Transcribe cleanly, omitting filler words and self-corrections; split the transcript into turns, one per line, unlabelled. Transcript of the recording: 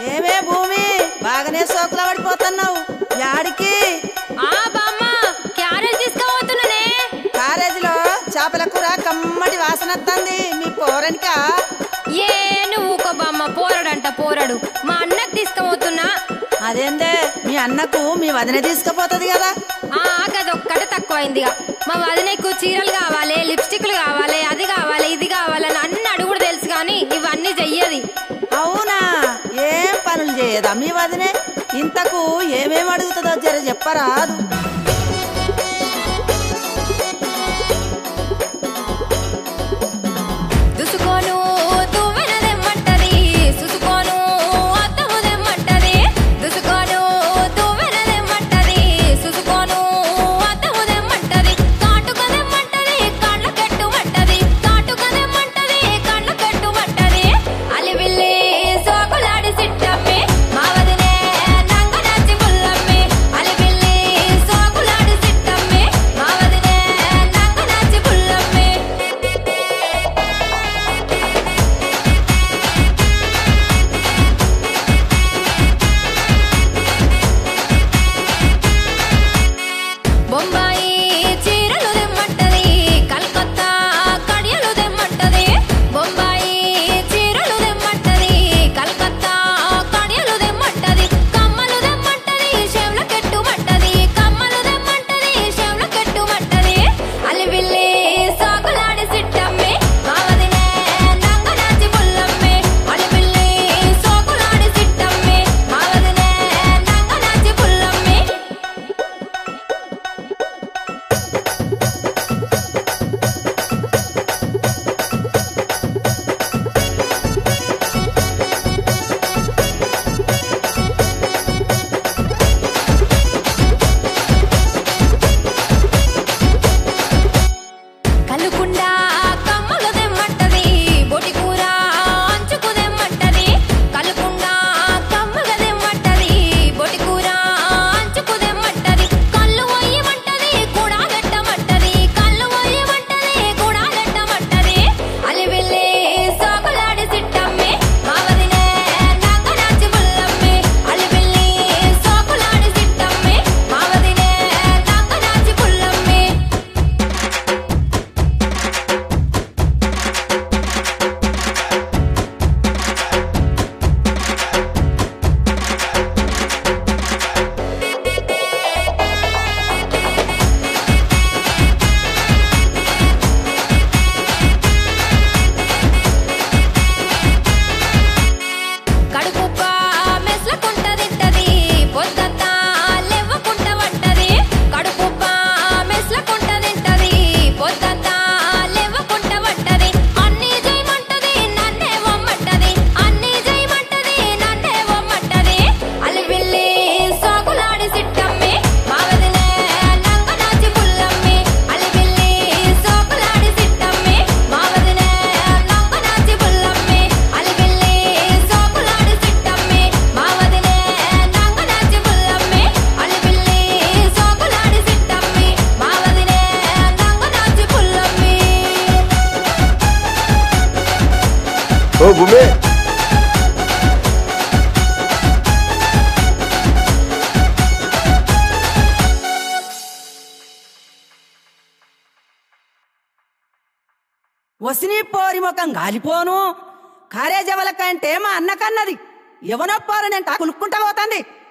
ఏమే భూమి బాగానే సోకుల పడిపోతున్నావు యాడికి?
బామ్మ క్యారేజ్ తీసుకుపోతున్నానే.
కారేజీలో చేపల కూర కమ్మటి వాసన వస్తుంది. మీ పోరనికా?
ఏ నువ్వు ఊకో బామ్మ, పోరడంట పోరడు. మా అన్నకు తీసుకుపోతున్నా.
అదేందే మీ అన్నకు మీ వదిన తీసుకుపోతుంది కదా?
గదొక్కటే తక్కువైందిగా. మా వదినకు చీరలు కావాలి, లిప్స్టిక్లు కావాలి, అది కావాలి, ఇది కావాలని అన్ని అడుగుడు తెలుసు కానీ ఇవన్నీ చెయ్యది.
అవునా? ఏం పనులు చేయదా మీ వదినే? ఇంతకు ఏమేం అడుగుతుందో జర చెప్పరాదు.
దుసుకోను తువ్వెనదెమ్మంటది, సుసుకోను అత్తముదెమ్మంటది. దుసుకోను తువ్వెనదెమ్మంటది, సుసుకోను అత్తముదెమ్మంటది. కాటుకదెమ్మంటది, కళ్ళు కట్టుమంటది. కాటుకదెమ్మంటది, కళ్ళు కట్టుమంటది. అలివిల్లి సోకులాడి సిట్టమ్మి, మా వదినే నంగనాచి పుల్లమ్మి. అలివిల్లి సోకులాడి సిట్టమ్మి, మా వదినే నంగనాచి పుల్లమ్మి. బొంబాయి చీరలు దెమ్మంటది, కల్కత్తా కడియలు దెమ్మంటది. బొంబాయి చీరలు దెమ్మంటది, కల్కత్తా కడియలు దెమ్మంటది. కమ్మలు దెమ్మంటది, చెవుల కెట్టుమంటది. కమ్మలు దెమ్మంటది, చెవుల కెట్టుమంటది. అలివిల్లి సాకులాడి సిట్టమ్మి, మా వదినే నంగనాచి పుల్లమ్మి. అలివిల్లి సాకులాడి సిట్టమ్మి, మా వదినే నంగనాచి పుల్లమ్మి. కలుకుండా కమ్మలు దెమ్మంటది, బొటి కూర అంచుకు దెమ్మంటది. కలుకుండా కమ్మలు దెమ్మంటది, బొటి కూర అంచుకు దెమ్మంటది. కళ్ళు వయ్యమంటది, కూడా గట్టమంటది. కళ్ళు వయ్యమంటది, కూడా గట్టమంటది. అలివిల్లి సోకులాడి సిట్టమ్మి, మా వదినే నంగనాచి పుల్లమ్మి. అలివిల్లి సోకులాడి సిట్టమ్మి, మా వదినే నంగనాచి పుల్లమ్మి. కడుపుప్ప మెస్లకుంట తింటది, పొద్దంతా లెవ్వకుంట వంటది. కడుపుప్ప మెస్లకుంట తింటది, పొద్దంతా లెవ్వకుంట వంటది. అన్నీ చేయమంటది, నన్నే వమ్మంటది. అన్నీ చేయమంటది, నన్నే వమ్మంటది. అలివిల్లి సాకులాడి సిట్టమ్మి, మా వదినే నంగనాచి పుల్లమ్మి. అలివిల్లి సాకులాడి సిట్టమ్మి, మా వదినే నంగనాచి పుల్లమ్మి. అలివిల్లి సాకులాడి సిట్టమ్మి, మా వదినే నంగనాచి పుల్లమ్మి. అలివిల్లి సాకులాడి సిట్టమ్మి, మా వదినే నంగనాచి పుల్లమ్మి.
ఓ భూమి,
వసిని పోరి ముఖం గాలిపోను. కారేజవల కంటే మా అన్నకన్నది ఎవనో పోరనంట కులుక్కుంటా పోతుంది.